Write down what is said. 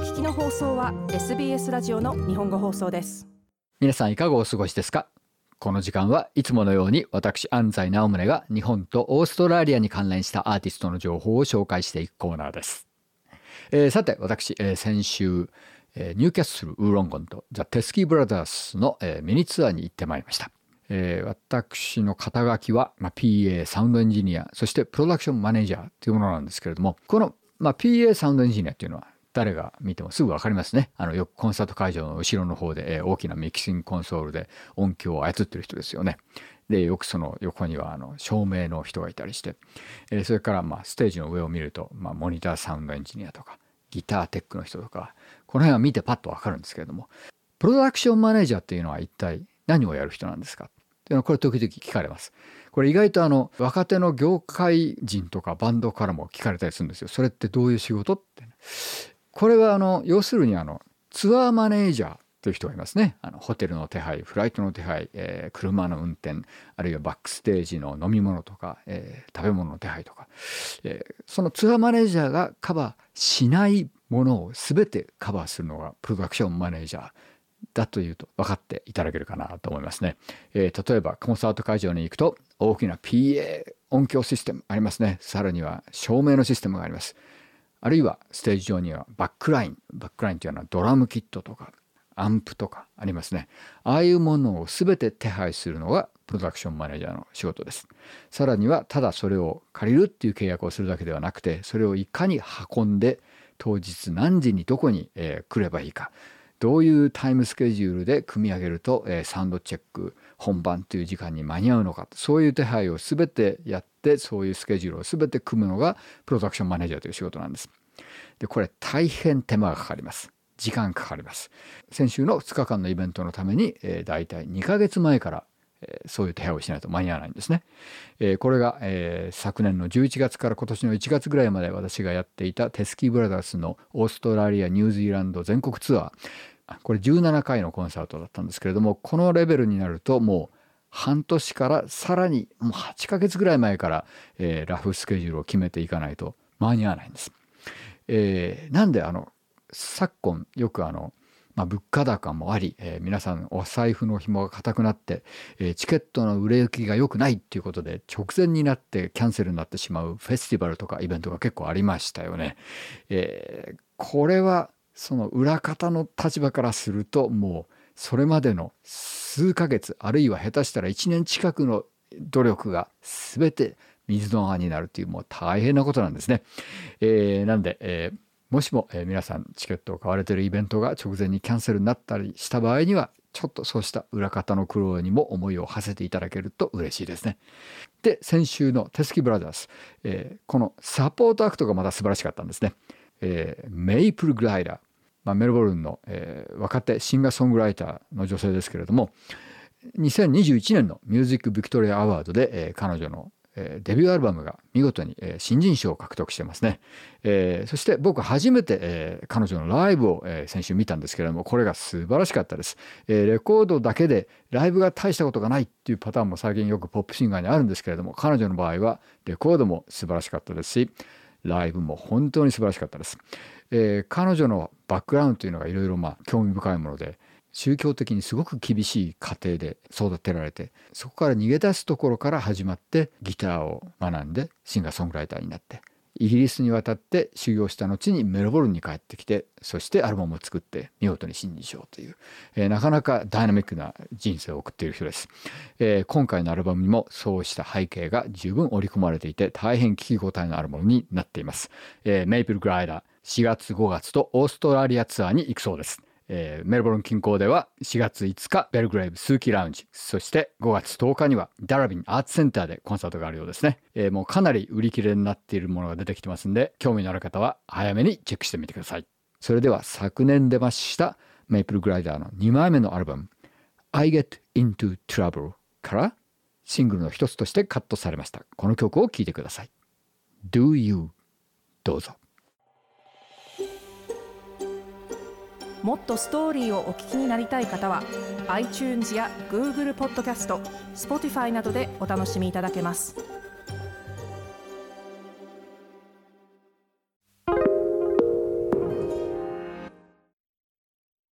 聞きの放送は SBS ラジオの日本語放送です。 皆さんいかがお過ごしですか？この時間はいつものように私安西直宗が日本とオーストラリアに関連したアーティストの情報を紹介していくコーナーです。さて私、先週、ニューキャッスルウーロンゴンとザ・テスキー・ブラザースの、ミニツアーに行ってまいりました。私の肩書きは、PA サウンドエンジニア、そしてプロダクションマネージャーというものなんですけれども、この、PA サウンドエンジニアというのは誰が見てもすぐ分かりますね。よくコンサート会場の後ろの方で、大きなミキシングコンソールで音響を操っている人ですよね。でよくその横には照明の人がいたりして、それからステージの上を見ると、モニターサウンドエンジニアとかギターテックの人とか、この辺は見てパッと分かるんですけれども、プロダクションマネージャーっていうのは一体何をやる人なんですかっていうのは、これ時々聞かれます。これ意外と若手の業界人とかバンドからも聞かれたりするんですよ。それってどういう仕事って。これは要するにツアーマネージャーという人がいますね。ホテルの手配、フライトの手配、車の運転、あるいはバックステージの飲み物とか、食べ物の手配とか、そのツアーマネージャーがカバーしないものを全てカバーするのがプロダクションマネージャーだというと分かっていただけるかなと思いますね。例えばコンサート会場に行くと大きな PA 音響システムありますね。さらには照明のシステムがあります。あるいはステージ上にはバックラインというのはドラムキットとかアンプとかありますね。ああいうものを全て手配するのがプロダクションマネージャーの仕事です。さらにはただそれを借りるっていう契約をするだけではなくて、それをいかに運んで当日何時にどこに来ればいいか、どういうタイムスケジュールで組み上げるとサウンドチェック本番という時間に間に合うのか、そういう手配を全てやって、そういうスケジュールを全て組むのがプロダクションマネージャーという仕事なんです。でこれ大変手間がかかります。時間かかります。先週の2日間のイベントのために、だいたい2ヶ月前から、そういう手配をしないと間に合わないんですね。これが、昨年の11月から今年の1月ぐらいまで私がやっていたテスキーブラザースのオーストラリアニュージーランド全国ツアー、これ17回のコンサートだったんですけれども、このレベルになるともう半年からさらにもう8ヶ月ぐらい前から、ラフスケジュールを決めていかないと間に合わないんです。なんで昨今よく物価高もあり、皆さんお財布の紐が固くなって、チケットの売れ行きが良くないっていうことで直前になってキャンセルになってしまうフェスティバルとかイベントが結構ありましたよね。これはその裏方の立場からすると、もうそれまでの数ヶ月、あるいは下手したら1年近くの努力が全て水の泡になるという、もう大変なことなんですね。なんで、もしも、皆さんチケットを買われているイベントが直前にキャンセルになったりした場合には、ちょっとそうした裏方の苦労にも思いを馳せていただけると嬉しいですね。で先週のテスキーブラザース、このサポートアクトがまた素晴らしかったんですね。メイプルグライダー、メルボルンの、若手シンガーソングライターの女性ですけれども、2021年のミュージックビクトリアアワードで、彼女のデビューアルバムが見事に新人賞を獲得してますね。そして僕初めて彼女のライブを先週見たんですけれども、これが素晴らしかったです。レコードだけでライブが大したことがないっていうパターンも最近よくポップシンガーにあるんですけれども、彼女の場合はレコードも素晴らしかったですし、ライブも本当に素晴らしかったです。彼女のバックグラウンドというのがいろいろ興味深いもので、宗教的にすごく厳しい家庭で育てられて、そこから逃げ出すところから始まってギターを学んでシンガーソングライターになって、イギリスに渡って修行した後にメルボルンに帰ってきて、そしてアルバムを作って見事に新人賞という、なかなかダイナミックな人生を送っている人です。今回のアルバムにもそうした背景が十分織り込まれていて、大変聞き応えのあるものになっています。メイプルグライダー4月5月とオーストラリアツアーに行くそうです。メルボルン近郊では4月5日ベルグレイブスーキーラウンジ、そして5月10日にはダラビンアーツセンターでコンサートがあるようですね。もうかなり売り切れになっているものが出てきてますんで、興味のある方は早めにチェックしてみてください。それでは昨年出ましたメイプルグライダーの2枚目のアルバム I Get Into Trouble からシングルの一つとしてカットされましたこの曲を聴いてください。 Do You、 どうぞ。 もっとストーリーをお聞きになりたい方は iTunes や Google ポッドキャスト、Spotify などでお楽しみいただけます。